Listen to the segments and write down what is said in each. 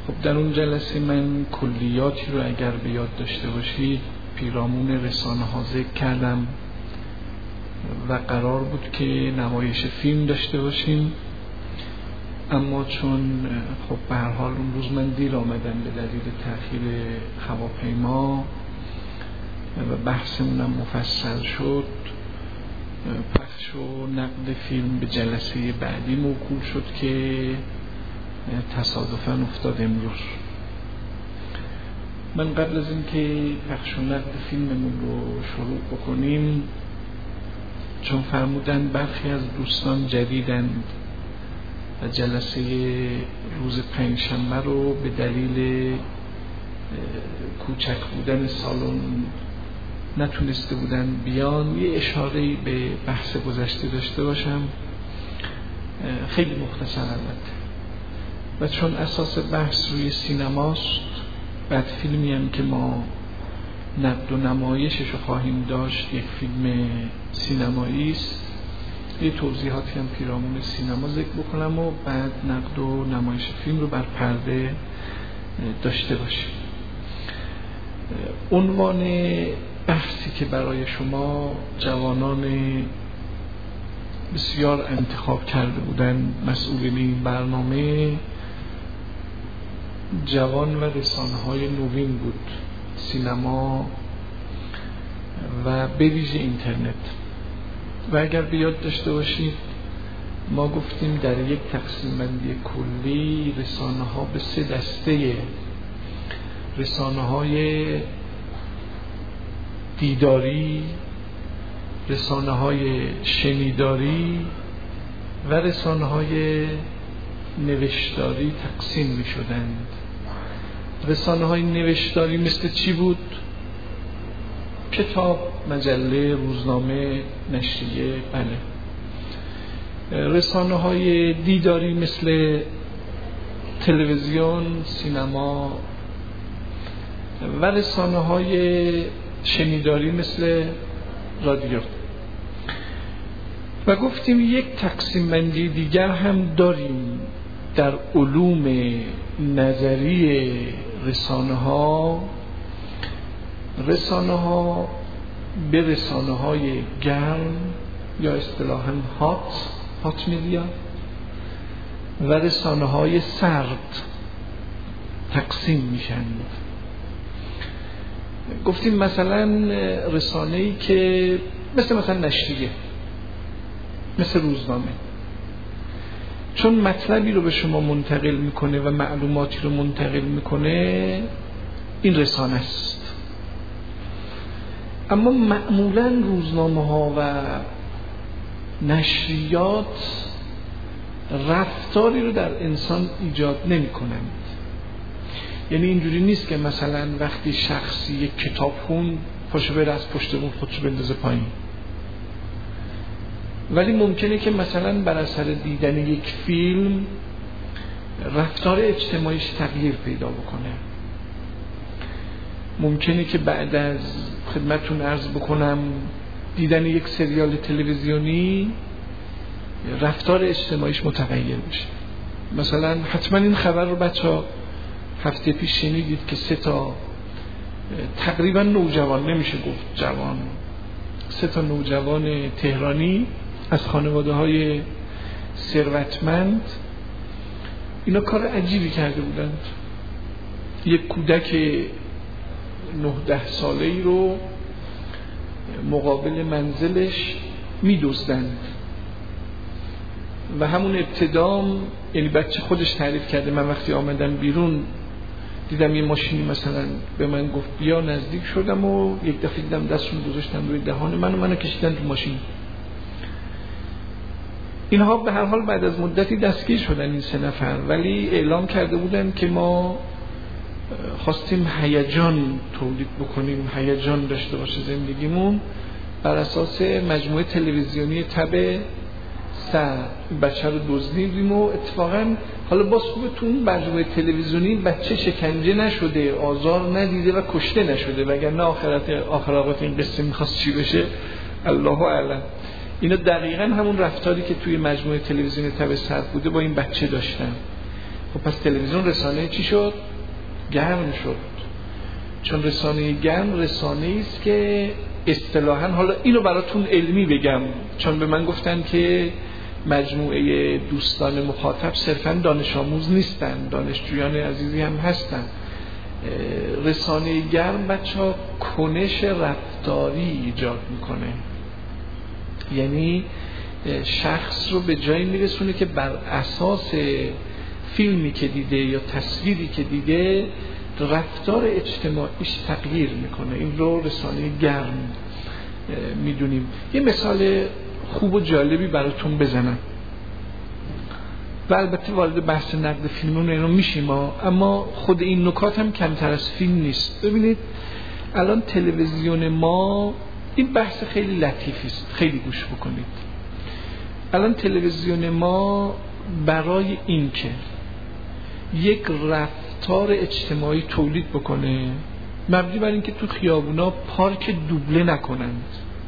خب در اون جلسه من کلیاتی رو اگر به یاد داشته باشید پیرامون رسانه ها ذکر کردم و قرار بود که نمایش فیلم داشته باشیم، اما چون خب به هر حال اون روز من دیر آمدم به دلیل تأخیر هواپیما و بحثمونم مفصل شد، پخش و نقد فیلم به جلسه بعدی موکول شد که تصادفاً افتاد امروز. من قبل از اینکه پخش و نقد فیلممون رو شروع بکنیم، چون فرمودن برخی از دوستان جدیدند و جلسه روز پنجشنبه رو به دلیل کوچک بودن سالن نتونسته بودن بیان، یه اشاره‌ای به بحث گذشته داشته باشم، خیلی مختصر البته. و چون اساس بحث روی سینماست، بعد فیلمی هم که ما نقد و نمایشش رو خواهیم داشت یک فیلم سینمایی است، یه توضیحاتی هم پیرامون سینما ذکر بکنم و بعد نقد و نمایش فیلم رو بر پرده داشته باشیم. عنوان بحثی که برای شما جوانان بسیار انتخاب کرده بودن مسئولین این برنامه، جوان و رسانه‌های نوین بود، سینما و به ویژه اینترنت. و اگر به یاد داشته باشید ما گفتیم در یک تقسیم بندی کلی رسانه‌ها به 3 دسته: رسانه‌های دیداری، رسانه‌های شنیداری و رسانه‌های نوشتاری تقسیم می شدند. رسانه‌های نوشتاری مثل چی بود؟ کتاب، مجله، روزنامه، نشریه. بله. رسانه‌های دیداری مثل تلویزیون، سینما و رسانه‌های شنیداری مثل رادیو. و گفتیم یک تقسیم بندی دیگر هم داریم در علوم نظری رسانه‌ها به رسانه‌های گرم یا اصطلاحاً هات میدیا و رسانه‌های سرد تقسیم میشن. گفتیم مثلا رسانه‌ای که مثلا نشریه، مثل روزنامه، چون مطلبی رو به شما منتقل میکنه و معلوماتی رو منتقل میکنه، این رسانه است. اما معمولا روزنامه ها و نشریات رفتاری رو در انسان ایجاد نمی کنند. یعنی اینجوری نیست که مثلا وقتی شخصی یک کتاب خون پاشو بره از پشت بون خودشو بندازه پایین، ولی ممکنه که مثلا بر اثر دیدن یک فیلم رفتار اجتماعیش تغییر پیدا بکنه. ممکنه که بعد از خدمتتون عرض بکنم دیدن یک سریال تلویزیونی رفتار اجتماعیش متغیر بشه. مثلا حتما این خبر رو بچه‌ها هفته پیش شنیدید که 3 تقریبا نوجوان، نمیشه گفت جوان، 3 نوجوان تهرانی از خانواده‌های ثروتمند، اینا کار عجیبی کرده بودند. یک کودک 9-10 ساله‌ای رو مقابل منزلش می‌دزدند و همون ابتدام، یعنی بچه خودش تعریف کرده، من وقتی آمدم بیرون دیدم یه ماشینی مثلا به من گفت بیا، نزدیک شدم و یک دفعه دیدم دستشون گذاشتن روی دهان منو کشیدن تو ماشین. اینها به هر حال بعد از مدتی دستگیر شدن این 3 نفر، ولی اعلام کرده بودن که ما خواستیم هیجان تولید بکنیم، هیجان داشته باشه زندگیمون، بر اساس مجموعه تلویزیونی تب سر بچه رو دزدیدیم و اتفاقا حالا باز خوبه تو اون مجموعه تلویزیونی بچه شکنجه نشده، آزار ندیده و کشته نشده، وگرنه آخرات این قصه میخواست چی بشه الله اعلم. اینا دقیقاً همون رفتاری که توی مجموعه تلویزیونی تب سر بوده با این بچه داشتن. خب پس تلویزیون رسانه چی شد؟ گرم شد. چون رسانه گرم رسانه است که اصطلاحاً، حالا اینو براتون علمی بگم چون به من گفتن که مجموعه دوستان مخاطب صرفاً دانش آموز نیستن، دانشجویان عزیزی هم هستن. رسانه گرم بچه‌ها کنش رفتاری ایجاد میکنه، یعنی شخص رو به جایی میرسونه که بر اساس فیلمی که دیده یا تصویری که دیده رفتار اجتماعیش تغییر میکنه. این رو رسانه گرم میدونیم. یه مثال خوب و جالبی براتون بزنم و البته وارد بحث نقد فیلمون اینو میشیم، اما خود این نکات هم کمتر از فیلم نیست. ببینید الان تلویزیون ما، این بحث خیلی لطیفی است، خیلی گوش بکنید. الان تلویزیون ما برای این که یک رفتار اجتماعی تولید بکنه، مبنی بر این که تو خیابونا پارک دوبله نکنند،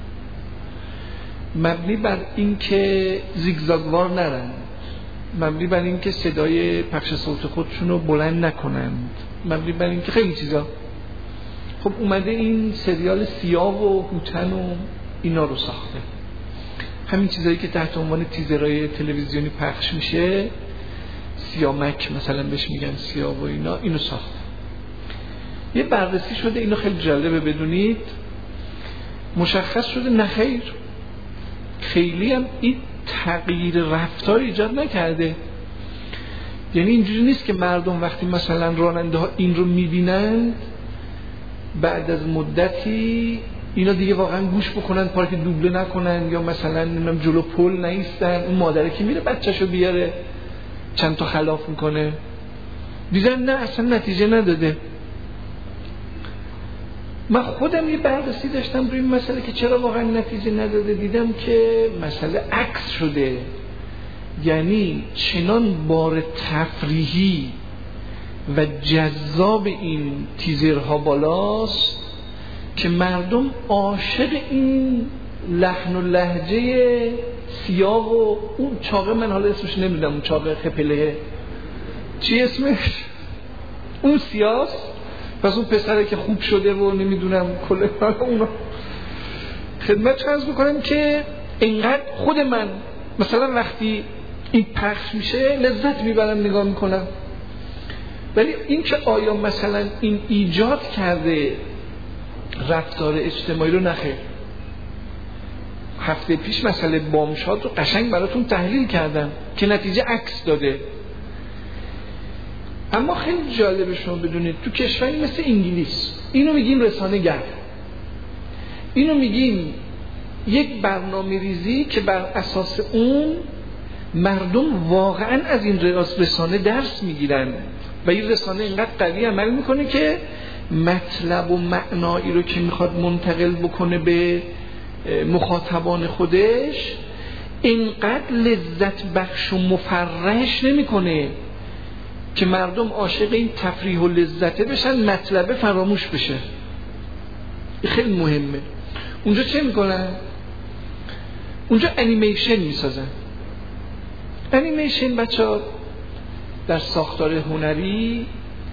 مبنی بر این که زیگزاگوار نرن، مبنی بر این که صدای پخش صوت خودشون رو بلند نکنند، مبنی بر این که خیلی چیزا. خب اومده این سریال سیاه و هوتن و اینا رو ساخته. همین چیزایی که تحت عنوان تیزرهای تلویزیونی پخش میشه، سیامک مثلا بهش میگن، سیاه و اینا، اینو ساخته. یه بررسی شده، اینو خیلی جالبه بدونید، مشخص شده نخیر، خیلی هم این تغییر رفتار ایجاد نکرده. یعنی اینجوری نیست که مردم وقتی مثلا راننده ها این رو میبینن بعد از مدتی اینا دیگه واقعا گوش بکنن، پارک دوبله نکنن، یا مثلا نمیدونم جلو پل نیستن، اون مادره که میره بچه‌شو بیاره چند تا خلاف میکنه، دیدن نه اصلا نتیجه نداده. من خودم یه بررسی داشتم روی این مسئله که چرا واقعا نتیجه نداده. دیدم که مسئله عکس شده، یعنی چنان بار تفریحی و جذاب این تیزرها بالاست که مردم عاشق این لحن و لهجه سیاه و اون چاقه، من حالا اسمش نمیدونم، اون چاقه خپله چی اسمش، اون سیاست، پس اون پسره که خوب شده و نمیدونم کله اونا. خدمت عرض میکنم که اینقدر خود من مثلا وقتی این پخش میشه لذت میبرم نگاه میکنم، ولی این که آیا مثلا این ایجاد کرده رفتار اجتماعی رو، نخیر. هفته پیش مسئله بامشاد رو قشنگ براتون تحلیل کردم که نتیجه عکس داده. اما خیلی جالبه شما بدونید تو کشوری مثل انگلیس اینو میگیم رسانه گرم، اینو میگیم یک برنامه ریزی که بر اساس اون مردم واقعا از این رسانه درس میگیرن و این رسانه اینقدر قوی عمل میکنه که مطلب و معنایی رو که میخواد منتقل بکنه به مخاطبان خودش اینقدر لذت بخش و مفرحش نمیکنه که مردم عاشق این تفریح و لذته بشن، مطلب فراموش بشه. خیلی مهمه. اونجا چه میکنن؟ اونجا انیمیشن میسازن. انیمیشن بچه‌ها در ساختار هنری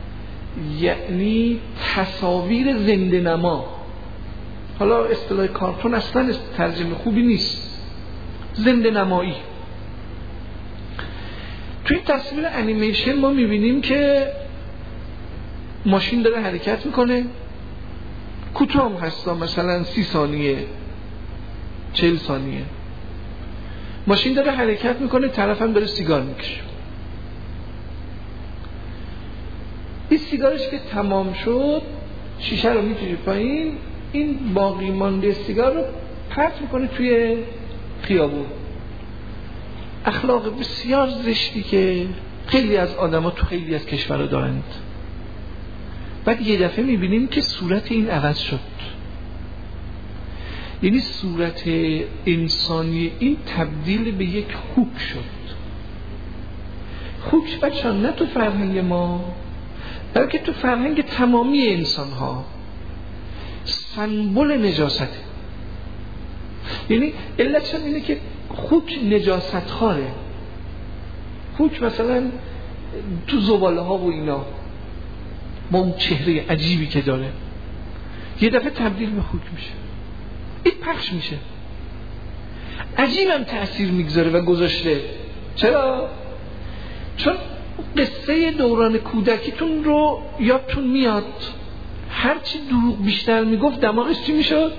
یعنی تصاویر زنده نما. حالا اصطلاح کارتون اصلا ترجمه خوبی نیست، زنده نمایی. توی تصویر انیمیشن ما میبینیم که ماشین داره حرکت میکنه، کوتاه هم هستا، مثلا 30 ثانیه 40 ثانیه ماشین داره حرکت میکنه، طرف هم داره سیگار میکشه. این سیگارش که تمام شد شیشه رو میکشه پایین، این باقی مانده سیگار رو پرت میکنه توی خیابون. اخلاق بسیار زشتی که خیلی از آدما تو خیلی از کشورها دارند. بعد یه دفعه میبینیم که صورت این عوض شد، یعنی صورت انسانی این تبدیل به یک خوک شد. خوک بچه نه تو فرهنگ ما بلکه تو فرهنگ تمامی انسان ها سمبل نجاسته. یعنی علتش اینه که خوک نجاست خاره. خوک مثلا تو زباله ها و اینا، با اون چهره عجیبی که داره یه دفعه تبدیل به خوک میشه، این پخش میشه، عجیبم تأثیر میگذاره و گذاشته. چرا؟ چون قصه دوران کودکیتون رو یادتون میاد، هرچی دروغ بیشتر میگفت دماغش چی میشد؟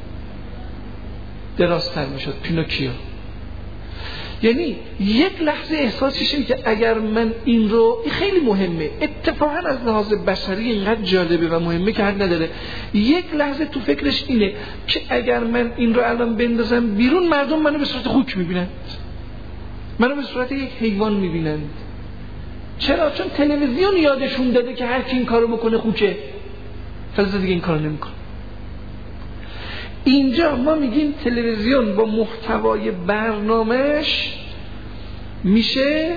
درازتر میشد، پینوکیو. یعنی یک لحظه احساسش اینه که اگر من این رو، این خیلی مهمه اتفاقا از لحاظ بصری اینقدر جالبه و مهمه که حد نداره، یک لحظه تو فکرش اینه که اگر من این رو الان بندازم بیرون مردم منو به صورت خوک میبینند، منو به صورت یک حیوان میبینند. چرا؟ چون تلویزیون یادشون داده که هر کی این کارو بکنه خوکه، فلزا دیگه این کارو نمیکنه. اینجا ما میگیم تلویزیون با محتوای برنامهش میشه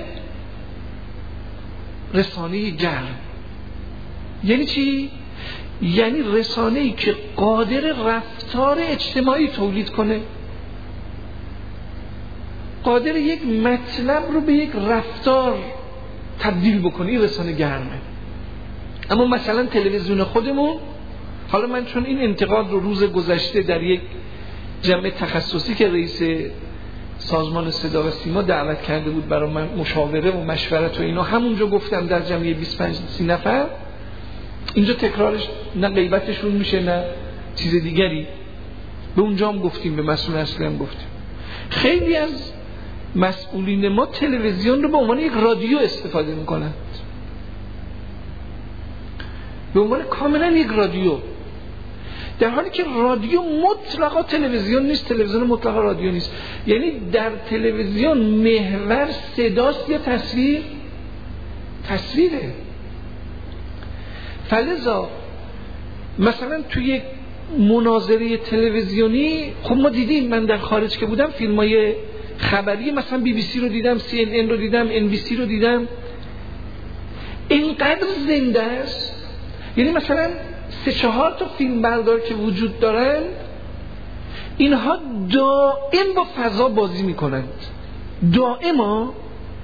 رسانه گرم. یعنی چی؟ یعنی رسانه‌ای که قادر رفتار اجتماعی تولید کنه، قادر یک مطلب رو به یک رفتار تبدیل بکنه. این رسانه گرمه. اما مثلا تلویزیون خودمون، حالا من چون این انتقاد رو روز گذشته در یک جمع تخصصی که رئیس سازمان صدا و سیما دعوت کرده بود برای من مشاوره و مشورت و اینا، همونجا گفتم در جمعی 25-30 نفر، اینجا تکرارش نه غیبتشون میشه نه چیز دیگری، به اونجا هم گفتیم، به مسئول اصلی هم گفتیم. خیلی از مسئولین ما تلویزیون رو به عنوان یک رادیو استفاده میکنند، به عنوان کاملا یک رادیو، در حالی که رادیو مطلقا تلویزیون نیست، تلویزیون مطلقا رادیو نیست. یعنی در تلویزیون محور صداست یا تصویره. فلذا مثلا توی یک مناظره تلویزیونی، خب ما دیدیم، من در خارج که بودم فیلمای خبری مثلا BBC رو دیدم، CNN رو دیدم، NBC رو دیدم، اینقدر زنده است. یعنی مثلا 3-4 تا فیلم بردار که وجود دارن، اینها دائم با فضا بازی میکنند، دائما.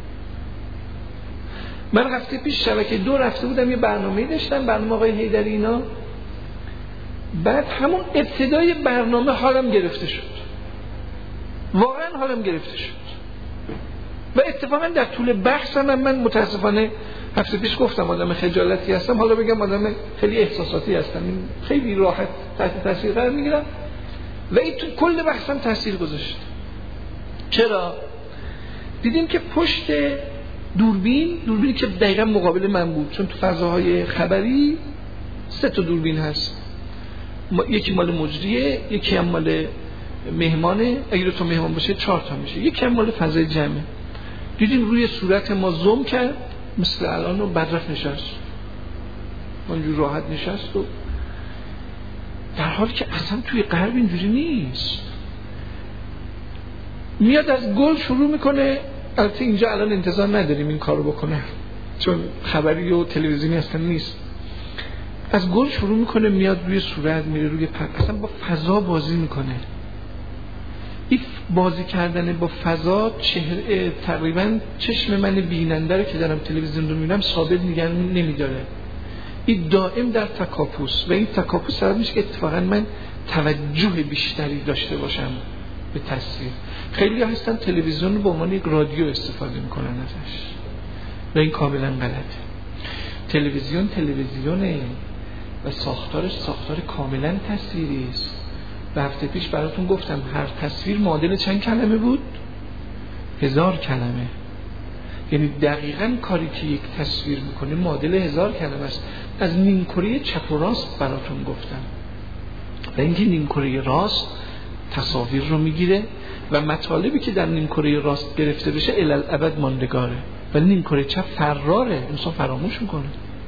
من هفته پیش شبکه 2 رفته بودم، یه برنامه‌ای داشتم، برنامه آقای حیدری اینا. بعد همون ابتدای برنامه حالم گرفته شد، واقعا حالم گرفته شد. و اتفاقا در طول بحثم من متاسفانه هفته پیش گفتم آدم خجالتی هستم، حالا بگم آدم خیلی احساساتی هستم، این خیلی راحت تحت تاثیر قرار میگیرم و این تو کل بحثم تاثیر گذاشت. چرا؟ دیدیم که پشت دوربینی که دقیقا مقابل من بود، چون تو فضاهای خبری 3 تا دوربین هست، یکی مال مجریه، یکی هم مال مهمانه، اگه 2 تا مهمان باشه 4 تا میشه، یکی هم مال فضای جمعه. دیدیم روی صورت ما زوم کرد، مثل الان رو بدرف نشست، اونجور راحت نشست، و در حالی که اصلا توی غرب اینجوری نیست. میاد از گل شروع میکنه، البته اینجا الان انتظار نداریم این کارو بکنه چون خبری و تلویزیونی اصلا نیست. از گل شروع میکنه، میاد روی صورت، میره روی اصلا با فضا بازی میکنه. این بازی کردن با فضا تقریبا چشم من بیننده رو که دارم تلویزیون رو میبینم ثابت نگه نمیداره. این دائم در تکاپوس، و این تکاپوس سبب میشه که اتفاقا من توجه بیشتری داشته باشم به تصویر. خیلی هستن تلویزیون رو به عنوان یک رادیو استفاده میکنن ازش و این کاملا غلطه. تلویزیونه و ساختارش ساختار کاملا تصویری است. و هفته پیش براتون گفتم هر تصویر معادل چند کلمه بود؟ 1000 کلمه. یعنی دقیقاً کاری که یک تصویر میکنه معادل 1000 کلمه است. از نیمکره چپ و راست براتون گفتم، و اینکه نیمکره راست تصاویر رو میگیره و مطالبی که در نیمکره راست گرفته بشه الالابد ماندگاره، و نیمکره چپ فراره، انسان فراموش میکنه.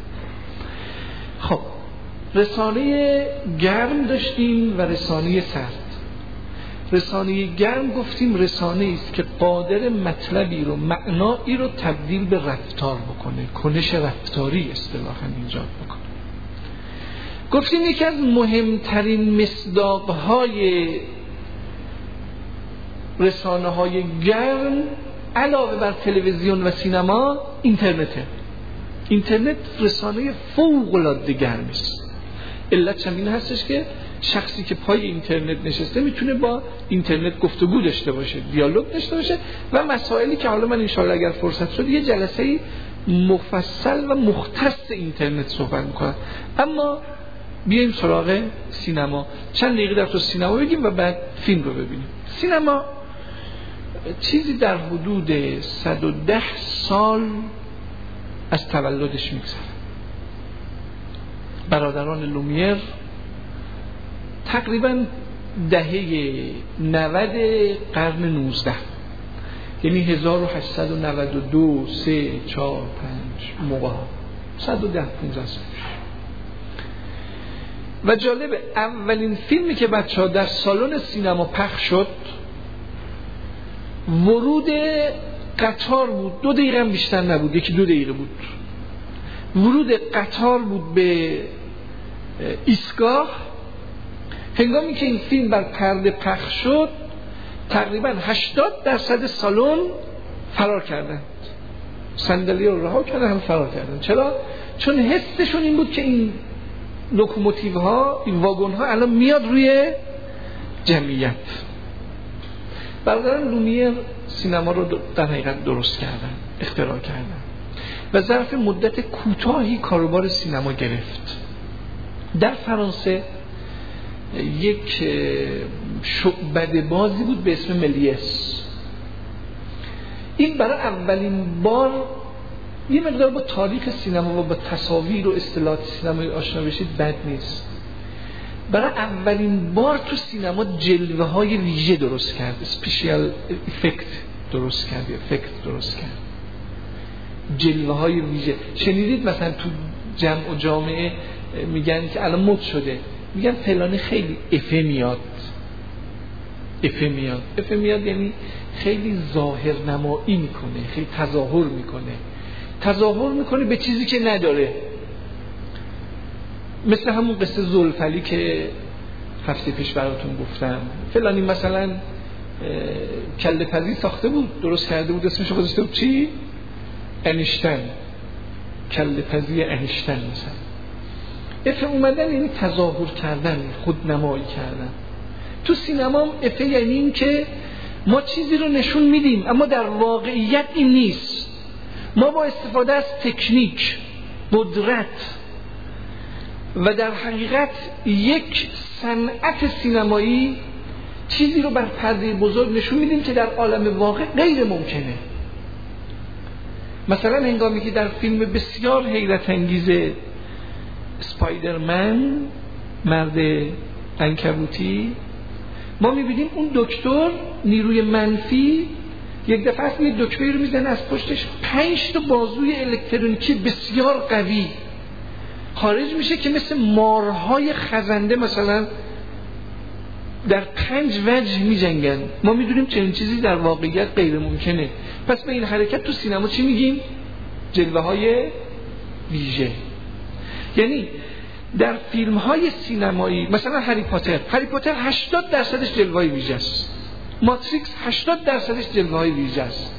خب رسانه گرم داشتیم و رسانه سرد. رسانه گرم گفتیم رسانه است که قادر مطلبی رو، معنایی رو تبدیل به رفتار بکنه، کنش رفتاری اصطلاحاً ایجاد بکنه. گفتیم یکی از مهمترین مصداقهای رسانه های گرم علاوه بر تلویزیون و سینما اینترنته. اینترنت رسانه فوق‌العاده گرمی است. علتش هم این هستش که شخصی که پای اینترنت نشسته میتونه با اینترنت گفتگو داشته باشه، دیالوگ داشته باشه و مسائلی که حالا من انشالله اگر فرصت شد یه جلسه مفصل و مختص اینترنت صحبت میکنم. اما بیایم سراغ سینما. چند دقیقه در تو سینما بگیم و بعد فیلم رو ببینیم. سینما چیزی در حدود 110 سال از تولدش میگذره. برادران لومیر تقریبا دهه 90 قرن 19 یعنی 1892 3 4 5 موقع 110 15 سال. و جالبه اولین فیلمی که بچه‌ها در سالن سینما پخش شد ورود قطار بود. 2 دقیقه هم بیشتر نبود، 1-2 دقیقه بود. ورود قطار بود به ایستگاه. هنگامی که این فیلم بر پرده پخش شد تقریبا 80% سالن فرار کردند، صندلی رو رها کردن، هم فرار کردن. چرا؟ چون حسشون این بود که این لوکوموتیو ها، این واگن ها الان میاد روی جمعیت. برادران لومیر سینما رو در حقیقت درست کردن، اختراع کردن و ظرف مدت کوتاهی کاروبار سینما گرفت. در فرانسه یک شعبده بازی بود به اسم ملیس. این برای اولین بار، یه مقدار با تاریخ سینما و با تصاویر و اصطلاحات سینمایی آشنا بشید بد نیست. برای اولین بار تو سینما جلوه های ویژه درست کرد، اسپیشیال افکت درست کرد، جلوه های ویژه. شنیدید مثلا تو جمع و جامعه میگن که الان مد شده، میگن فلانی خیلی افه میاد یعنی خیلی ظاهر نمایی میکنه، خیلی تظاهر میکنه به چیزی که نداره. مثل همون قصه زلفلی که هفته پیش براتون گفتم. فلانی مثلا کله پزی ساخته بود، درست کرده بود، اسمش گذاشته بود چی؟ انیشتن، کله پزی انیشتن مثلا. افه اومدن یعنی تظاهر کردن، خودنمایی کردن. تو سینما افه یعنی این که ما چیزی رو نشون میدیم اما در واقعیت این نیست. ما با استفاده از تکنیک، قدرت و در حقیقت یک صنعت سینمایی چیزی رو بر پرده بزرگ نشون میدیم که در عالم واقع غیر ممکنه. مثلا هنگامی که در فیلم بسیار حیرت انگیز اسپایدرمن، مرد عنکبوتی، ما میبینیم اون دکتر نیروی منفی یک دفعه از یه دکمه‌ای رو میزنه، از پشتش 5 تا بازوی الکترونیکی بسیار قوی خارج میشه که مثل مارهای خزنده مثلا در 5 وجه میجنگن. ما میدونیم چنین چیزی در واقعیت غیر ممکنه. پس به این حرکت تو سینما چی میگیم؟ جلوه های ویژه. یعنی در فیلم های سینمایی مثلا هری پاتر 80% جلوه های ویژه است. ماتریکس 80% جلوه های ویژه است.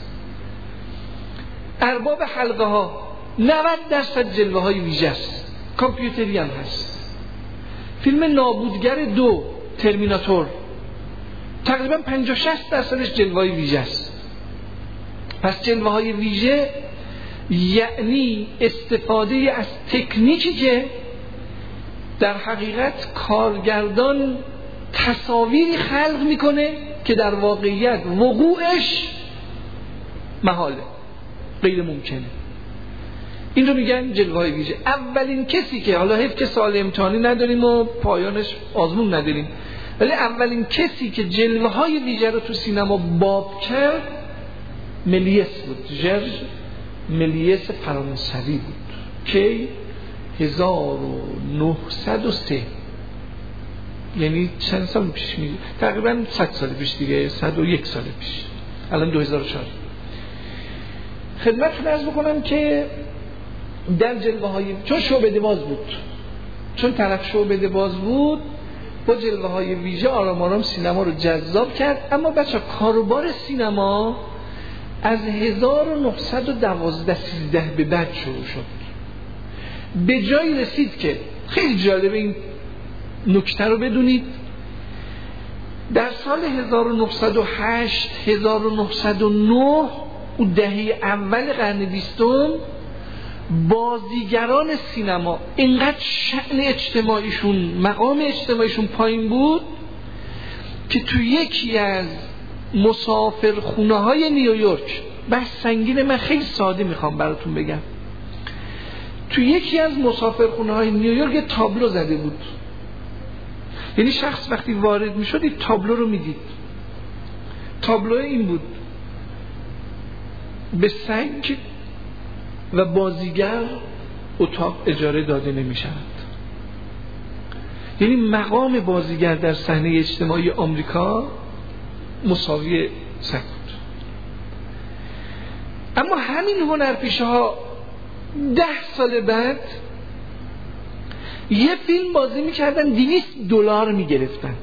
ارباب حلقه ها 90% جلوه های ویژه است. کامپیوتری هم هست. فیلم نابودگر 2 ترمیناتور تقریبا 50-60% جلوه های ویژه است. پس جلوه های ویژه یعنی استفاده از تکنیکی که در حقیقت کارگردان تصاویری خلق میکنه که در واقعیت وقوعش محاله، غیر ممکنه. این رو میگن جلوه‌های ویژه. اولین کسی که، حالا حیف که سال امتحانی نداریم و پایانش آزمون نداریم، ولی اولین کسی که جلوه‌های ویژه رو تو سینما باب کرد ملیس بود. ژرژ ملیس فرانسوی بود که 1903 یعنی چند سال پیش میگه، تقریبا 100 سال پیش دیگه، 101 سال پیش، الان 2004. خدمتتون عرض بکنم که در جلوه‌های، چون شعبده باز بود، چون طرف شعبده باز بود، با جلوه‌های ویژه آرام آرام سینما رو جذاب کرد. اما بچه کاروبار سینما از 1912-13 به بعد شروع شد. به جایی رسید که خیلی جالبه این نکته رو بدونید، در سال 1908 1909 او دهه اول قرن 20 بازیگران سینما اینقدر شأن اجتماعیشون، مقام اجتماعیشون پایین بود که تو یکی از مسافرخونه های نیویورک، بحث سنگین، من خیلی ساده میخوام براتون بگم، تو یکی از مسافرخونه های نیویورک یه تابلو زده بود. یعنی شخص وقتی وارد میشد این تابلو رو میدید. تابلو این بود: به سگ و بازیگر اتاق اجاره داده نمیشود. یعنی مقام بازیگر در صحنه اجتماعی آمریکا مساوی سگ بود. اما همین هنرپیشه ها 10 سال بعد یه فیلم بازی میکردن $200 میگرفتند،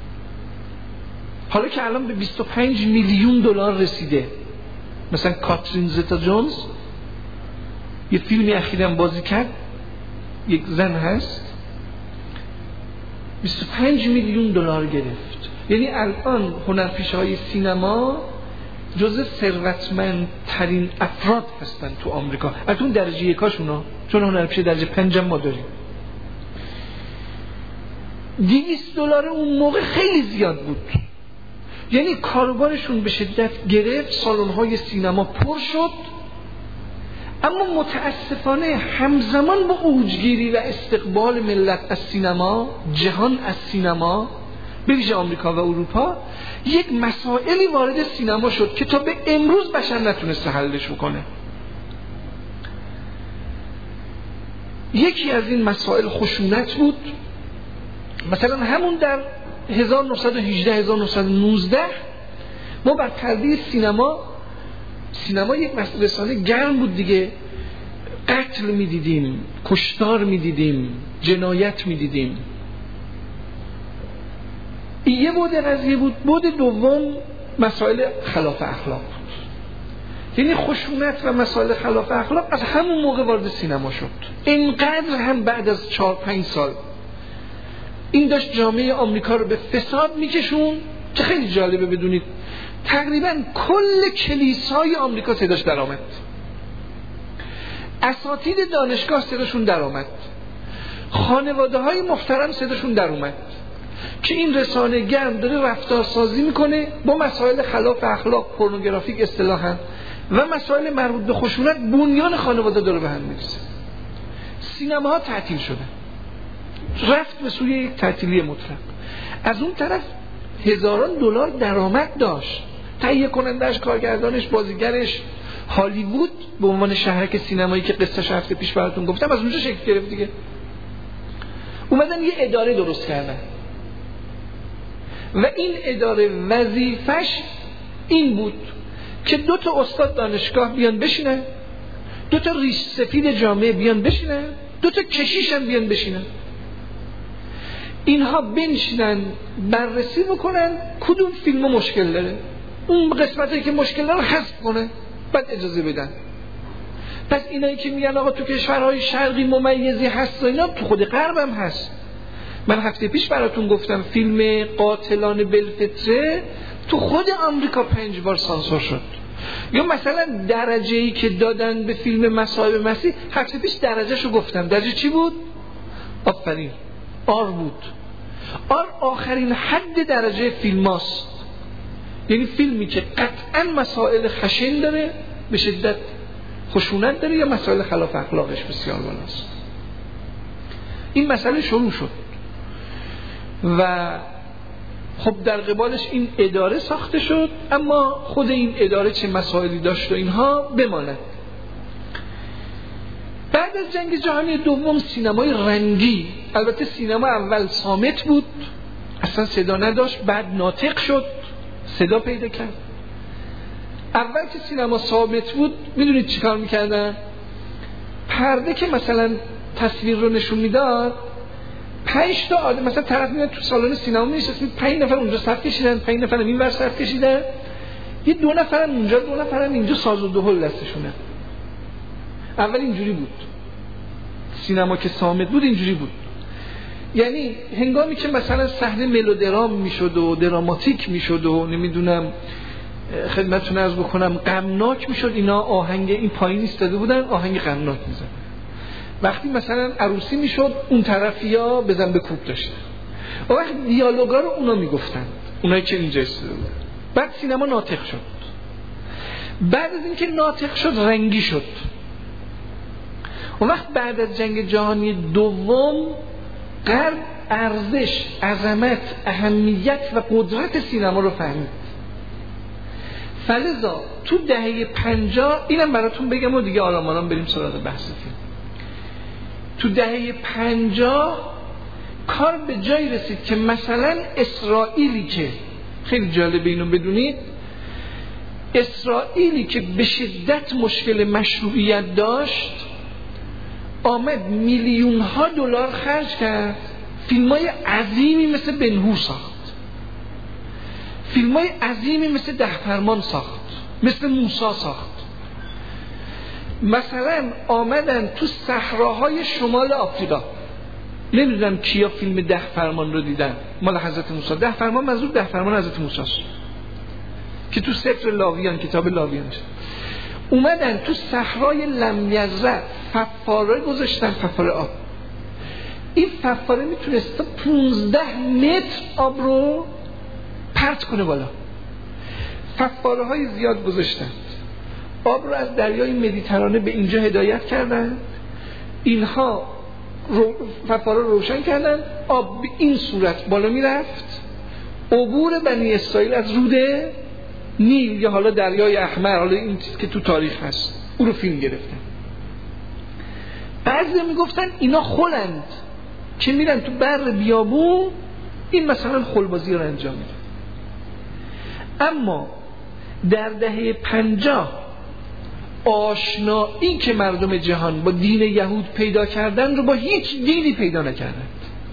حالا که الان به 25 میلیون دلار رسیده. مثلا کاترین زتا جونز یه فیلمی اخیراً بازی کرد، یک زن هست، 25 میلیون دلار گرفت. یعنی الان هنرپیشه های سینما جزء ثروتمندترین افراد هستن تو آمریکا، البته درجه یکاشونا، چون هنرپیشه درجه 5 ما داریم. $200 اون موقع خیلی زیاد بود. یعنی کاروبارشون به شدت گرفت، سالن‌های سینما پر شد. اما متاسفانه همزمان با اوجگیری و استقبال ملت از سینما، جهان از سینما، به ویژه آمریکا و اروپا، یک مسائلی وارد سینما شد که تا به امروز بشر نتونسته حلش بکنه. یکی از این مسائل خشونت بود. مثلا همون در 1918 1919 ما بر پرده سینما یک رسانه گرم بود دیگه، قتل میدیدیم، کشتار میدیدیم، جنایت میدیدیم. این یه بود قضیه بود. بود دوم مسائل خلاف اخلاق بود. یعنی خشونت و مسائل خلاف اخلاق از همون موقع وارد سینما شد. اینقدر هم بعد از 4-5 سال این داشت جامعه آمریکا رو به فساد میکشون که خیلی جالبه بدونید تقریبا کل کلیسای آمریکا صداش در آمد، اساتید دانشگاه صداشون در آمد، خانواده های محترم صداشون در اومد که این رسانه گرم داره رفتارسازی میکنه با مسائل خلاف اخلاق، پورنوگرافیک اصطلاحاً، و مسائل مربوط به خشونت. بنیان خانواده داره به هم میرسه. سینماها تعطیل شده، رفت به سوی یک تعطیلی مطلق. از اون طرف هزاران دلار درآمد داشت. تهیه کنندش، کارگردانش، بازیگرش، هالیوود به عنوان شهرک سینمایی که قصه‌اش هفته پیش براتون گفتم از اونجا شکل گرفت دیگه. اومدن یه اداره درست کردن و این اداره وظیفش این بود که 2 استاد دانشگاه بیان بشینن، 2 ریش سفید جامعه بیان بشینن، 2 کشیش هم بیان بشینن. اینها بنشینن بررسی بکنن کدوم فیلم مشکل داره، اون قسمتایی که مشکل داره حذف کنه، بعد اجازه بدن. پس اینایی که میگن آقا تو کشورهای شرقی ممیزی هست و اینا، تو خود غرب هم هست. من هفته پیش براتون گفتم فیلم قاتلان بلفتره تو خود آمریکا 5 بار سانسور شد. یا مثلا درجه‌ای که دادن به فیلم مصائب مسیح، هفته پیش درجه‌شو گفتم. درجه چی بود؟ آفرین، آر بود. آر آخرین حد درجه فیلم هاست. یعنی فیلمی که قطعا مسائل خشن داره، به شدت خشونت داره، یا مسائل خلاف اخلاقش بسیار بالاست. این مسئله شروع شد و خب در قبالش این اداره ساخته شد. اما خود این اداره چه مسائلی داشت و اینها بماند. بعد از جنگ جهانی دوم سینمای رنگی، البته سینما اول صامت بود، اصلا صدا نداشت، بعد ناطق شد، صدا پیدا کرد. اول که سینما صامت بود میدونید چی کار میکردن؟ پرده که مثلا تصویر رو نشون میداد، 5 تا آدم مثلا طرف میاد تو سالن سینما میشست، 5 نفر اونجا صف کشیدن، 5 نفر این ور صف کشیدن، یه 2 نفرن اونجا 2 نفرن اینجا ساز و دهل دستشونه. اول اینجوری بود، سینما که صامت بود اینجوری بود. یعنی هنگامی که مثلا صحنه ملودرام میشد و دراماتیک میشد و نمیدونم خدمتتون عرض بکنم غمناک میشد، اینا آهنگ این پایین ایستاده بودن آهنگ غمناک میزدن. وقتی مثلا عروسی میشد اون طرفیا بزن به کوب داشتن و وقت دیالوگا رو اونا میگفتن، اونایی که اینجا ایستاده بودن. بعد سینما ناطق شد. بعد از اینکه ناطق شد رنگی شد. اون وقت بعد از جنگ جهانی دوم غرب ارزش، عظمت، اهمیت و قدرت سینما رو فهمید. فلذا تو دهه 50 اینم براتون بگم و دیگه آرام آرام بریم سراغ بحث فیلم. تو دهه 50 کار به جایی رسید که مثلا اسرائیلی که خیلی جالبه اینو بدونید، اسرائیلی که به شدت مشکل مشروعیت داشت آمد میلیون ها دلار خرج کرد، فیلمای عظیمی مثل بن‌هور ساخت، فیلمای عظیمی مثل 10 فرمان ساخت، مثل موسی ساخت. مثلا آمدن تو صحراهای شمال آفریقا، نمیدونم کیا فیلم 10 فرمان رو دیدن مال حضرت موسی. 10 فرمان منظور 10 فرمان حضرت موسی است که تو سفر لاویان، کتاب لاویان شد. اومدن تو صحرای لمیزرع ففاره گذاشتن، ففاره آب. این ففاره میتونست 15 متر آب رو پرت کنه بالا. ففاره های زیاد گذاشتن، آب رو از دریای مدیترانه به اینجا هدایت کردن، اینها ففاره روشن کردن، آب به این صورت بالا میرفت، عبور بنی اسرائیل از روده نیل یا حالا دریای احمر، حالا این چیز که تو تاریخ هست، او رو فیلم گرفتن. بعضی میگفتن اینا خلند که میرن تو بر بیابون این مثلا خلبازی رو انجام میدن. اما در دهه 50 آشنایی که مردم جهان با دین یهود پیدا کردن رو با هیچ دینی پیدا نکردند.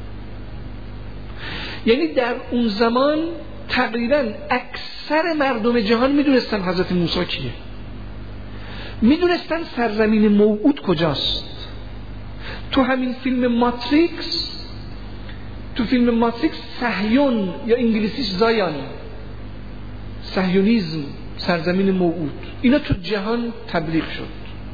یعنی در اون زمان تقریبا اکثر مردم جهان میدونستن حضرت موسی کیه، میدونستن سرزمین موعود کجاست. تو همین فیلم ماتریکس، تو فیلم ماتریکس صهیون یا انگلیسیش زایان، صهیونیسم، سرزمین موعود، اینا تو جهان تبلیغ شد.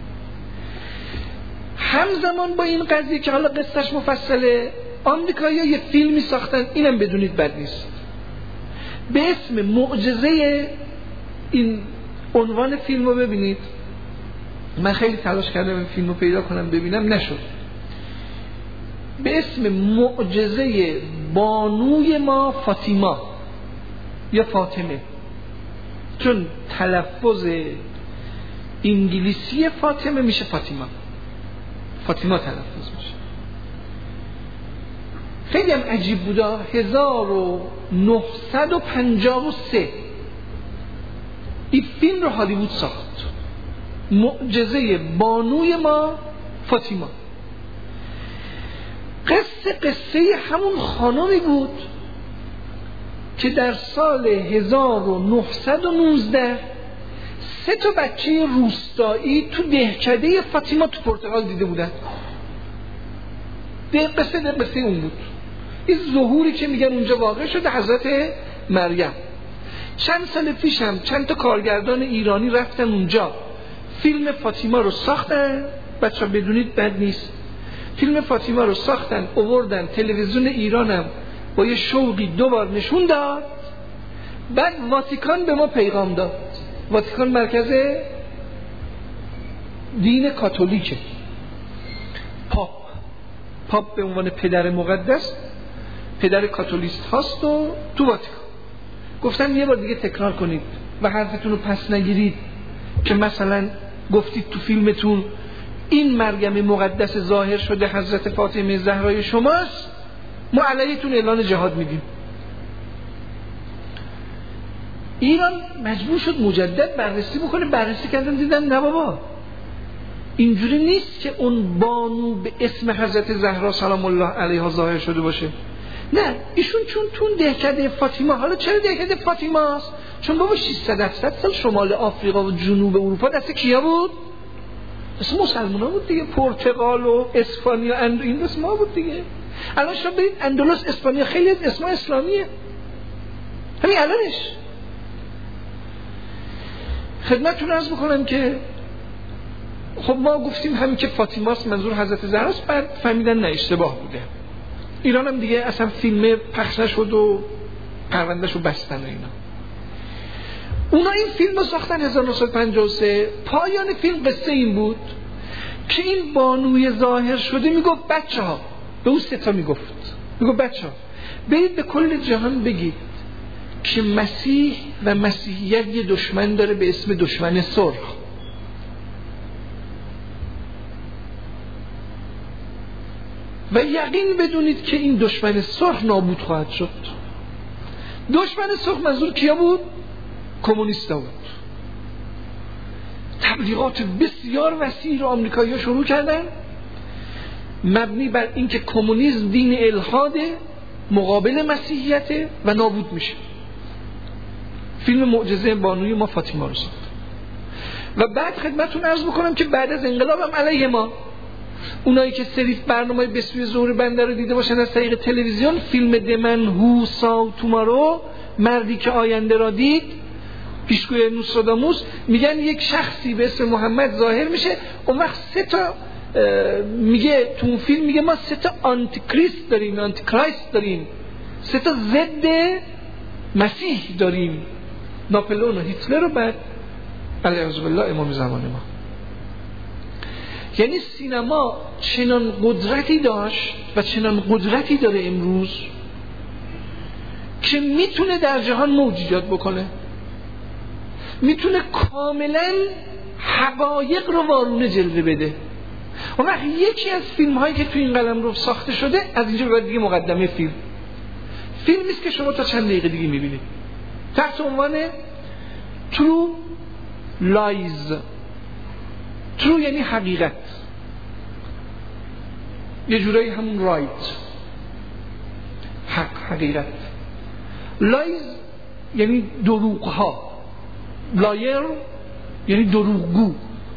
همزمان با این قضیه که حالا قصهش مفصله، آمریکایی‌ها یه فیلمی ساختن، اینم بدونید بد نیست، به اسم معجزه. این عنوان فیلم رو ببینید، من خیلی تلاش کردم این فیلم رو پیدا کنم ببینم، نشد. به اسم معجزه بانوی ما فاطیما یا فاطمه، چون تلفظ انگلیسی فاطمه میشه فاطیما، فاطیما تلفظ میشه. خیلی هم عجیب بودا. 1953 این فیلم رو هالیوود ساخت، معجزه بانوی ما فاطیما. قصه همون خانمی بود که در سال 1919 3 تا بچه روستایی تو دهکده فاطیما تو پرتغال دیده بودن. قصه اون بود. این ظهوری که میگن اونجا واقع شده حضرت مریم. چند سال پیش هم چند تا کارگردان ایرانی رفتن اونجا، فیلم فاطیما رو ساختن. بچه ها بدونید بد نیست، فیلم فاطیما رو ساختن، آوردن تلویزیون ایرانم با یه شوقی 2 بار نشون داد. بعد واتیکان به ما پیغام داد. واتیکان مرکز دین کاتولیکه، پاپ به عنوان پدر مقدس، پدر کاتولیست هاست و تو واتیکان گفتن یه بار دیگه تکرار کنید و حرفتون رو پس نگیرید که مثلا گفتید تو فیلمتون این مریم مقدس ظاهر شده حضرت فاطمه زهرای شماست، ما علیتون اعلان جهاد میدیم. ایران مجبور شد مجدد بررسی بکنه. بررسی کردن دیدن نه بابا، اینجوری نیست که اون بانو به اسم حضرت زهرا سلام الله علیها ظاهر شده باشه. نه، ایشون چون دهکده فاطیما، حالا چرا دهکده فاطیماست؟ چون بابا 600 سال شمال آفریقا و جنوب اروپا دست کیا بود؟ دست مسلمان‌ها بود دیگه. پرتغال و اسپانیا این دست ما بود دیگه. الان شما برید اندلس، اسپانیا، خیلی از اسماء اسلامیه همین الانش. خدمتتون عرض بکنم که خب ما گفتیم همین که فاطیماست منظور حضرت زهراست، بعد فهمیدن نه اشتباه بوده. ایران هم دیگه اصلا فیلم پخش نشد و پروندهش رو بستن و اینا. اونا این فیلم رو ساختن 1953. پایان فیلم قصه این بود که این بانوی ظاهر شده میگفت بچه‌ها، به اون سه تا میگفت بچه‌ها برید به کل جهان بگید که مسیح و مسیحیت یه دشمن داره به اسم دشمن سرخ. و یقین بدونید که این دشمن سرخ نابود خواهد شد. دشمن سرخ منظور کیا بود؟ کمونیستا بود. تبلیغات بسیار وسیع رو آمریکایی‌ها شروع کردن مبنی بر اینکه کمونیسم دین الحاده مقابل مسیحیت و نابود میشه. فیلم معجزه بانوی ما فاطیما رو ساخت. و بعد خدمتتون عرض بکنم که بعد از انقلاب هم علیه ما، اونایی که سری برنامه به سوی ظهور بنده رو دیده باشن از طریق تلویزیون، فیلم دمن هو ساو تومارو، مردی که آینده را دید، پیشگوی نوستراداموس، میگن یک شخصی به اسم محمد ظاهر میشه. اون وقت سه تا میگه تو اون فیلم میگه ما سه تا آنتی کریست داریم، آنتی کرایست داریم، سه تا ضد مسیح داریم، ناپلئون و هیتلر و بعد علیه بالله امام زمان ما. یعنی سینما چنان قدرتی داشت و چنان قدرتی داره امروز که میتونه در جهان موج ایجاد بکنه، میتونه کاملا حقایق رو وارونه جلوه بده. و وقت یکی از فیلم هایی که تو این قلمرو ساخته شده، از اینجا به دیگه مقدمه فیلمی است که شما تا چند دقیقه دیگه میبینید تحت عنوان True Lies. True یعنی حقیقت، یه جورایی همون رایت، حقیقت. لایز یعنی دروغ ها، لایر یعنی دروغگو،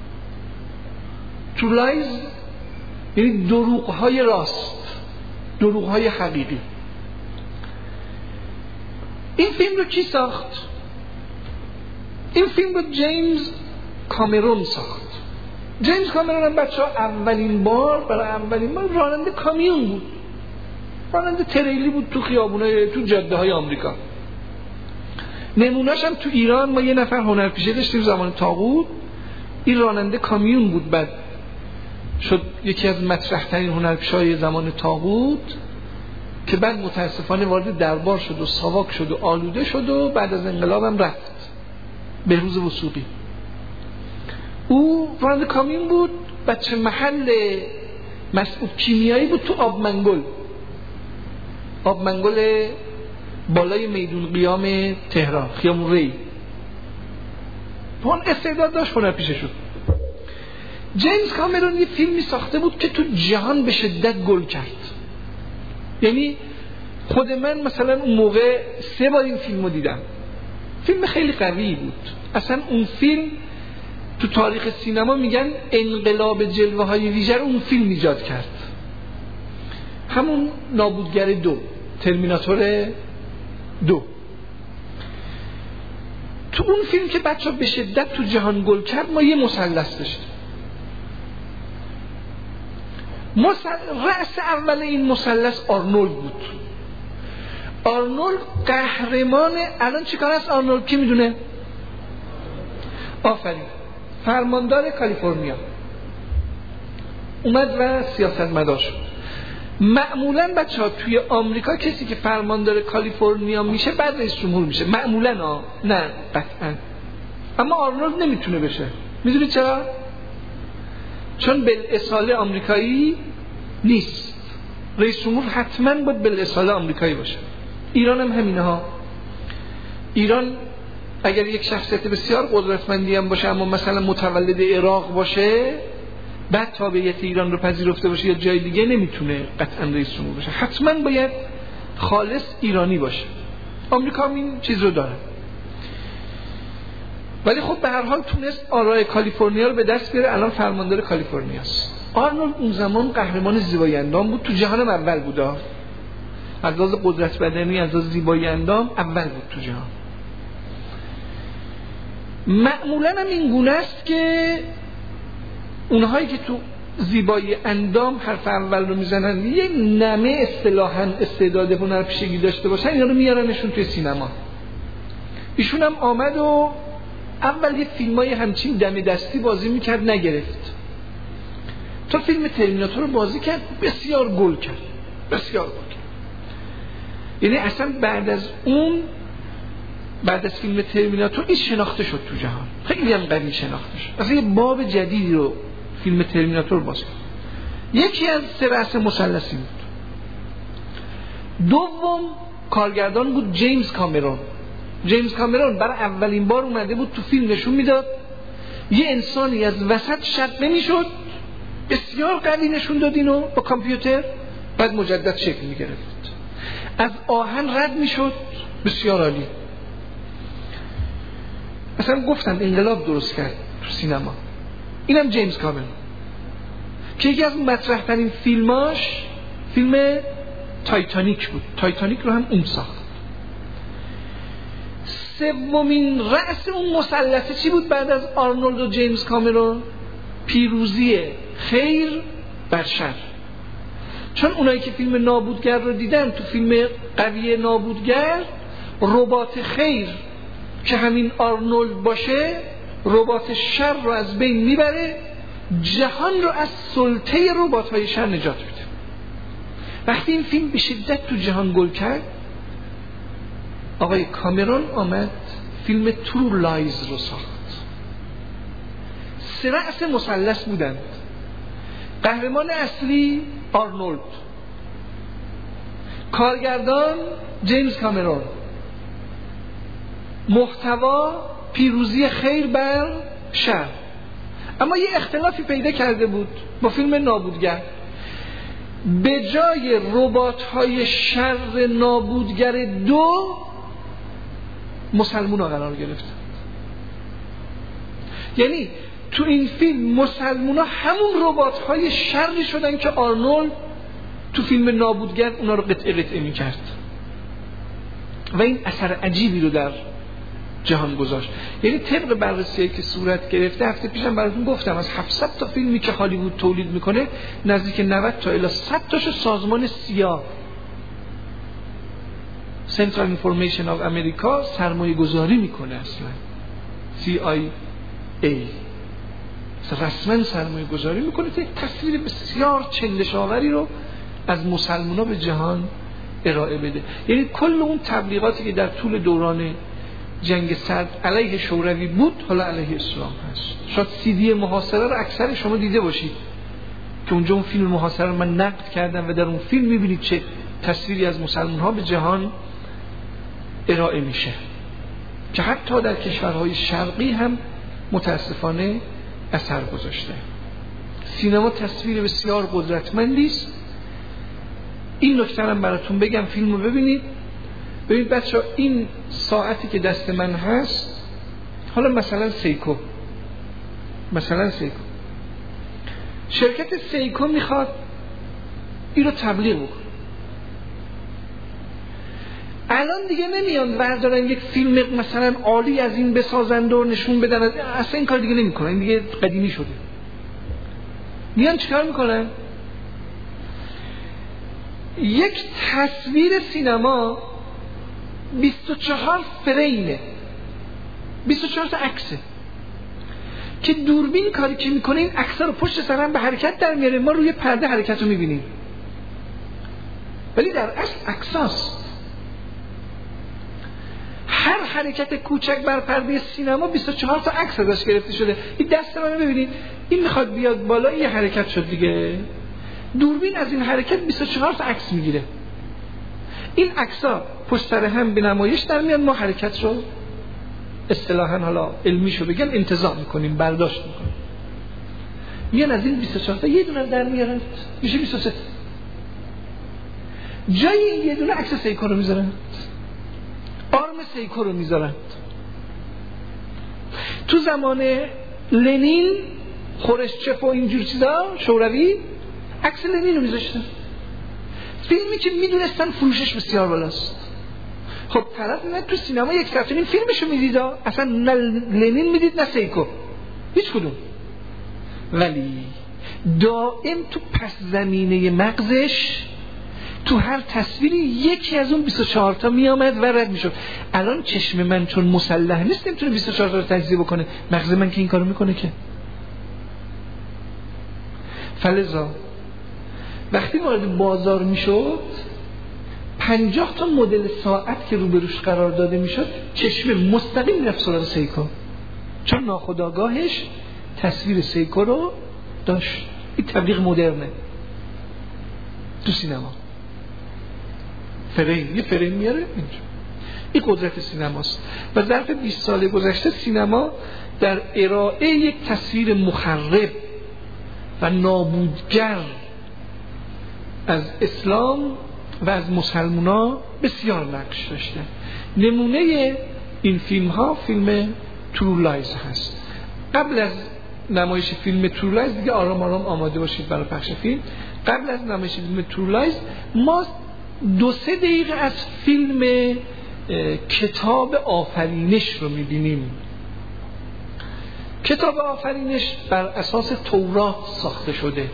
True Lies یعنی دروغ های راست، دروغ های حقیقی. این فیلم رو کی ساخت؟ این فیلم رو جیمز کامرون ساخت. جیمز کامرون هم بچه ها اولین بار راننده کامیون بود، راننده تریلی بود تو خیابونای تو جاده های آمریکا. نمونه‌اش هم تو ایران ما یه نفر هنرپیشه داشتیم زمان طاغوت، این راننده کامیون بود، بعد شد یکی از مطرح ترین هنرپیشه‌های زمان طاغوت که بعد متاسفانه وارد دربار شد و ساواک شد و آلوده شد و بعد از انقلاب هم رفت. بهروز وثوقی او راننده کامیون بود، بچه محل مسئول کیمیایی بود تو آب منگل بالای میدون قیام تهران، خیابون ری. اون استعداد داشت هنرپیشه شد. جیمز کامرون یه فیلمی ساخته بود که تو جهان به شدت گل کرد. یعنی خود من مثلا اون موقع 3 بار این فیلم رو دیدم. فیلم خیلی قوی بود. اصلا اون فیلم تو تاریخ سینما میگن انقلاب جلوه های ویژه اون فیلم ایجاد کرد. همون نابودگر 2، ترمیناتور 2. تو اون فیلم که بچه به شدت تو جهان گل کرد، ما یه مثلث داشتیم. رأس اول این مثلث آرنولد بود. آرنولد قهرمان. الان چیکار است آرنولد؟ کی میدونه؟ آفرین، فرماندار کالیفرنیا اومد و سیاستمدار شد. معمولا بچه ها توی آمریکا کسی که فرماندار کالیفرنیا میشه بعد رئیس جمهور میشه معمولا، نه قطعا. اما آرنولد نمیتونه بشه. میدونی چرا؟ چون بالاصاله آمریکایی نیست. رئیس جمهور حتما باید بالاصاله آمریکایی باشه. ایران هم همینه ها. ایران اگر یک شخصیت بسیار قدرتمندی هم باشه اما مثلا متولد عراق باشه، بعد تابعیت ایران رو پذیرفته باشه یا جای دیگه، نمیتونه قطعا رئیس جمهور باشه. حتما باید خالص ایرانی باشه. آمریکا هم این چیز رو داره. ولی خب به هر حال تونست آرای کالیفرنیا رو به دست بیاره، الان فرماندار کالیفرنیاست. آرنولد اون زمان قهرمان زیبایی اندام بود، تو جهان اول بود، از لحاظ قدرت بدنی، از لحاظ زیبایی اندام اول بود تو جهان. معمولا هم این گونه است که اونهایی که تو زیبایی اندام حرف اول رو میزنن، یه نمه اصطلاحاً استعداد هنرپیشگی داشته باشن، اینا رو میارنشون توی سینما. ایشون هم آمد و اول یه فیلمای همچین دم دستی بازی میکرد، نگرفت. تا فیلم ترمیناتور رو بازی کرد، بسیار گل کرد، بسیار گل کرد. یعنی اصلا بعد از فیلم ترمیناتور این شناخته شد تو جهان، خیلی هم قوی شناخته شد. اصلا یه باب جدیدی رو فیلم ترمیناتور باز کرد. یکی از 3 رأس مثلثی بود. دوم کارگردان بود جیمز کامرون. جیمز کامرون برای اولین بار اومده بود تو فیلم نشون میداد یه انسانی از وسط شق نمیشد، بسیار قوی نشون داد اینو با کامپیوتر، بعد مجدد شکل میگرفت، از آهن رد میشد، بسیار عالی. مثلا گفتم انقلاب درست کرد تو سینما. اینم جیمز کامرون که یکی از مطرح ترین فیلماش فیلم تایتانیک بود. تایتانیک رو هم اون ساخت. سومین رأس اون مثلث چی بود بعد از آرنولد و جیمز کامرون؟ پیروزی خیر بر شر. چون اونایی که فیلم نابودگر رو دیدن، تو فیلم قوی نابودگر ربات خیر که همین آرنولد باشه ربات شر رو از بین میبره، جهان رو از سلطه ربات‌های شر نجات میده. وقتی این فیلم به شدت تو جهان گل کرد، آقای کامرون آمد فیلم ترو لایز رو ساخت. 3 رأس مثلث بودند. قهرمان اصلی آرنولد، کارگردان جیمز کامرون، محتوا پیروزی خیر بر شر. اما یه اختلافی پیدا کرده بود با فیلم نابودگر. به جای ربات‌های شر نابودگر 2 مسلمونا قرار گرفتن. یعنی تو این فیلم مسلمونا همون ربات‌های شری شدن که آرنولد تو فیلم نابودگر اونا رو قطعه قطعه می‌کرد. و این اثر عجیبی رو در جهان گذاشت. یعنی طبق بررسی‌ای که صورت گرفته، هفته پیشم براتون گفتم از 700 تا فیلمی که هالیوود تولید میکنه نزدیک 90 تا الی 100 تاشو سازمان سیا سنترال اینفورمیشن آف امریکا سرمایه گذاری میکنه. اصلا CIA رسما سرمایه گذاری میکنه تا تصویر بسیار چندشاوری رو از مسلمان‌ها به جهان ارائه بده. یعنی کل اون تبلیغاتی که در طول دوران جنگ سرد علیه شوروی بود حالا علیه اسلام هست. شاید CD محاصره رو اکثر شما دیده باشید که اونجا اون فیلم محاصره رو من نقد کردم و در اون فیلم میبینید چه تصویری از مسلمان‌ها به جهان ارائه میشه که حتی در کشورهای شرقی هم متاسفانه اثر گذاشته. سینما تصویر بسیار قدرتمندی است. این نکته هم براتون بگم، فیلم رو ببینید بچه‌ها. این ساعتی که دست من هست، حالا مثلا سیکو، شرکت سیکو میخواد این رو تبلیغ بکنه. الان دیگه نمیان وردارن یک فیلم مثلا عالی از این بسازند و نشون بدن، اصلا این کار دیگه نمیکنن، این دیگه قدیمی شده. میان چیکار میکنن؟ یک تصویر سینما 24 فریمه، 24 تا عکسه که دوربین کاری که میکنه این عکس‌ها رو پشت سر هم به حرکت در میاره، ما روی پرده حرکت رو میبینیم، ولی در اصل عکساست. هر حرکت کوچک بر پرده سینما 24 تا عکس ازش گرفته شده. این دست منو ببینید، این میخواد بیاد بالا، یه حرکت شد دیگه، دوربین از این حرکت 24 تا عکس میگیره. این عکس‌ها پشت سر هم به نمایش در میاد، ما حرکت رو اصطلاحاً حالا علمیشو بگن انتزاع میکنیم، برداشت میکنیم. میان از این 24 تا یه دونه در میارن، میشه 23. جای این یه دونه عکس سیکو رو میذارن، آرم سیکو رو میذارن. تو زمان لنین، خروشچف و اینجور چیزا، شوروی، عکس لنین رو میذاشتن. فیلمی که میدونستن فروشش بسیار بالاست. خب طرف میاد تو سینما 1 ساعت این فیلمشو میدید، اصلا نه لنین میدید نه سیکو، هیچ کدوم. ولی دائم تو پس زمینه مغزش تو هر تصویری یکی از اون 24 تا میامد و رد میشد. الان چشم من چون مسلح نیست نمیتونه 24 تا رو تجزیه بکنه، مغز من که این کارو میکنه که. فلذا وقتی وارد بازار میشد 50 تا مدل ساعت که روبروش قرار داده میشد چشم مستقیم رفت سراغ سیکو، چون ناخودآگاهش تصویر سیکو رو داشت. این تبلیغ مدرنه تو سینما. یه فریم میاره اینجا. این قدرت سینماست و ظرف 20 سال گذشته سینما در ارائه یک تصویر مخرب و نابودگر از اسلام و از مسلمونا بسیار نقش داشته. نمونه این فیلم ها فیلم ترو لایز هست. قبل از نمایش فیلم ترو لایز، دیگه آرام آرام آماده باشید برای پخش فیلم، قبل از نمایش فیلم ترو لایز ما 2-3 دقیقه از فیلم کتاب آفرینش رو میبینیم. کتاب آفرینش بر اساس تورات ساخته شده.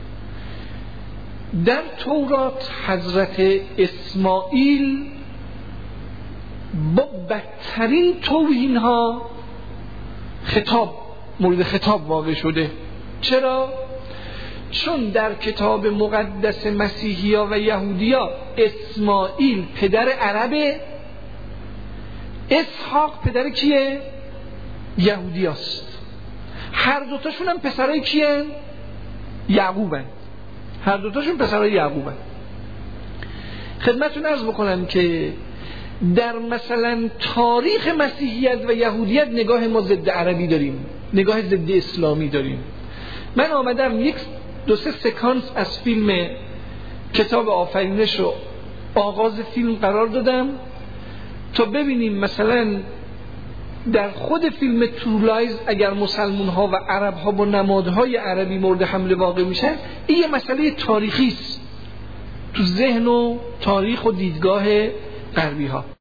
در تورات حضرت اسماعیل با بدترین توهین ها مورد خطاب واقع شده. چرا؟ چون در کتاب مقدس مسیحیا و یهودیا اسماعیل پدر عربه، اسحاق پدر کیه؟ یهودیاست. هر دوتاشون هم پسرای کیه؟ یعقوبن. هر دوتاشون پسرای یعقوبن. خدمتتون عرض بکنم که در مثلا تاریخ مسیحیت و یهودیت نگاه ما ضد عربی داریم، نگاه ضد اسلامی داریم. من آمدم 1-2 سکانس از فیلم کتاب آفرینش رو آغاز فیلم قرار دادم تا ببینیم مثلا در خود فیلم ترو لایز اگر مسلمان ها و عرب ها با نمادهای عربی مورد حمله واقع میشن، این یه مسئله تاریخی است تو ذهن و تاریخ و دیدگاه غربی ها.